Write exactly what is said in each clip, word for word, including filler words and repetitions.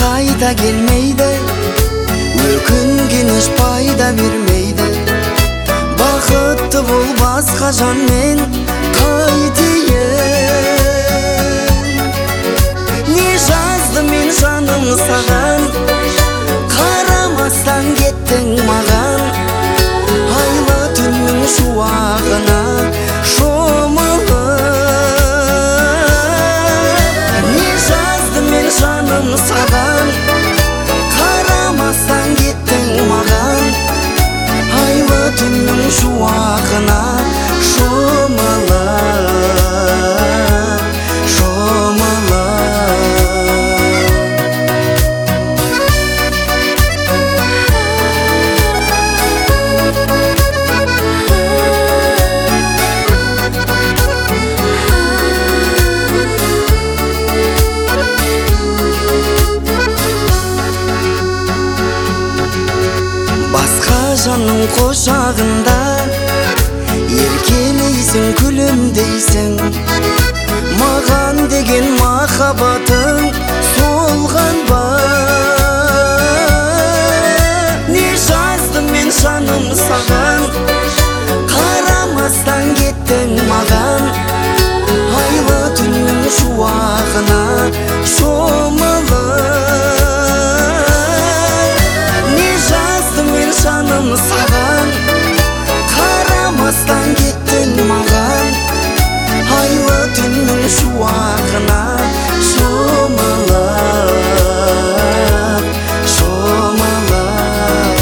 қайта келмейді, өкінгені пайда бермейді. Бақытты бол басқа жанмен қайтейін. Не жаздым мен жаным саған, қарамастан кеттің маған. Айлы түннің шуағына шомылып. Не жаздым мен жаным саған, қарамастан кеттің маған. Айлы түннің шуағына шомылып, шомылып. Басқа жанның қошағында еркелейсің, күлімдейсің. Маған деген махаббатың солған ба? Не жаздым мен жаным саған, қарамастан кеттің маған. Айлы түннің шуағына шомылып. Жаным саған, қарамастан кеттің маған. Айлы түннің шуағына шомылып, шомылып.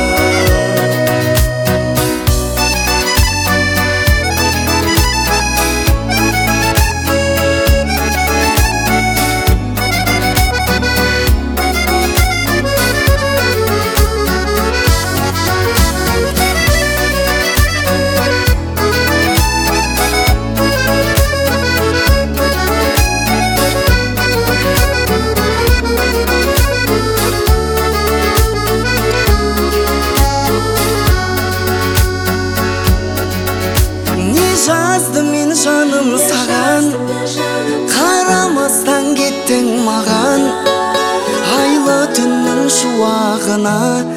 Жаздым мен жаным саған, қарамастан кеттің маған. Айлы түннің шуағына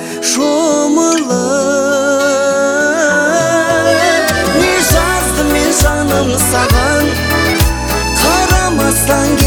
шомылып. Не жаздым мен жаным саған, қарамастан